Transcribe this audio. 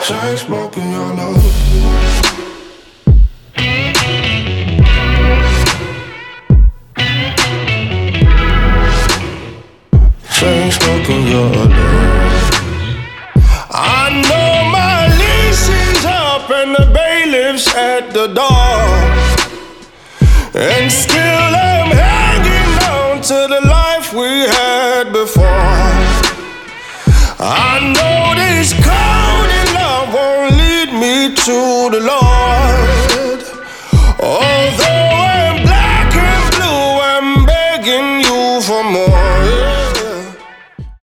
chain smoking your love. Chain smoking your love. I know my lease is up and the bailiff's at the door, and still I'm hanging on to the life we had before. I know this cold in love won't lead me to the Lord.